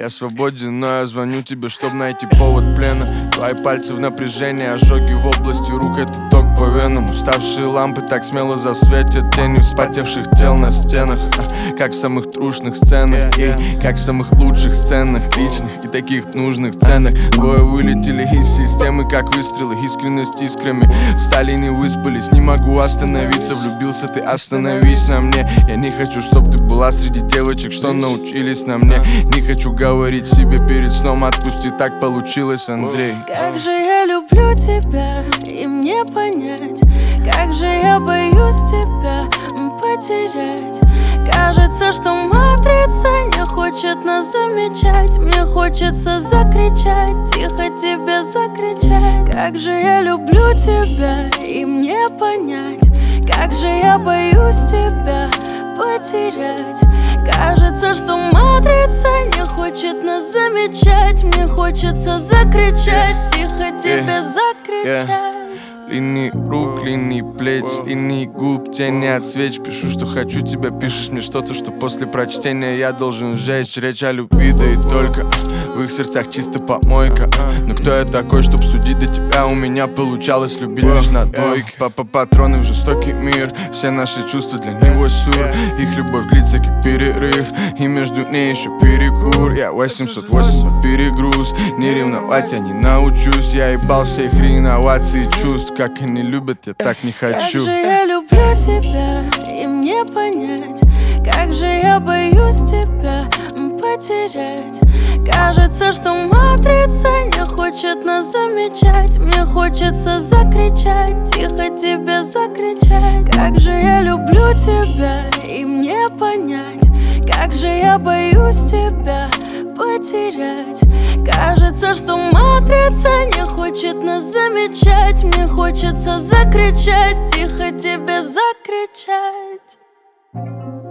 Я свободен, но я звоню тебе, чтоб найти повод плена. Твои пальцы в напряжении, ожоги в области рук, это ток по венам. Уставшие лампы так смело засветят тенью вспотевших тел на стенах. Как в самых трушных сценах, как в самых лучших сценах, личных и таких нужных ценах. Двое вылетели из системы, как выстрелы, искренность искрами. Встали, не выспались, не могу остановиться. Влюбился ты, остановись на мне. Я не хочу, чтоб ты была среди девочек, что научились на мне. Не хочу говорить себе перед сном, отпусти, так получилось, Андрей. Как же я люблю тебя, и мне понять, как же я боюсь тебя потерять. Кажется, что матрица не хочет нас замечать. Мне хочется закричать, тихо тебе закричать. Как же я люблю тебя, и мне понять, как же я боюсь тебя потерять. Кажется, что матрица не хочет нас замечать. Мне хочется закричать, тихо тебе закричать. Линии рук, линии плеч, линии губ, тени от свеч. Пишу, что хочу тебя, пишешь мне что-то, что после прочтения я должен сжечь. Речь о любви, да и только в их сердцах чисто помойка. Но кто я такой, чтоб судить до тебя? У меня получалось любить лишь на двойке. Патроны в жестокий мир, все наши чувства для него сюр. Их любовь длится как перерыв, и между ней еще перекур. Я 880 перегруз, не ревновать я не научусь. Я ебал все их реновации чувств. Как они любят, я так не хочу. Как же я люблю тебя, и мне понять, как же я боюсь тебя потерять. Кажется, что матрица не хочет нас замечать. Мне хочется закричать, тихо тебе закричать. Как же я люблю тебя, и мне понять, как же я боюсь тебя потерять. Кажется, что матрица не хочет нас замечать. Мне хочется закричать, тихо тебе закричать.